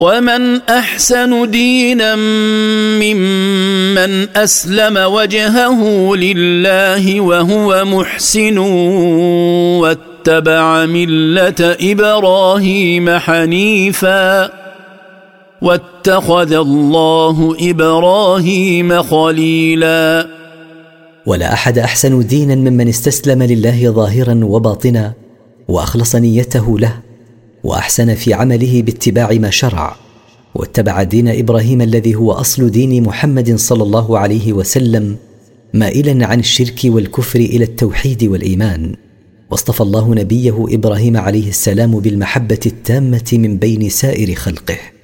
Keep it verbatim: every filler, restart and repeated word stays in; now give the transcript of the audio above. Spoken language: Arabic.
ومن أحسن دينا ممن أسلم وجهه لله وهو محسن واتبع ملة إبراهيم حنيفا واتخذ الله إبراهيم خليلا. ولا أحد أحسن دينا ممن استسلم لله ظاهرا وباطنا وأخلص نيته له وأحسن في عمله باتباع ما شرع، واتبع دين إبراهيم الذي هو أصل دين محمد صلى الله عليه وسلم، مائلا عن الشرك والكفر إلى التوحيد والإيمان. واصطفى الله نبيه إبراهيم عليه السلام بالمحبة التامة من بين سائر خلقه.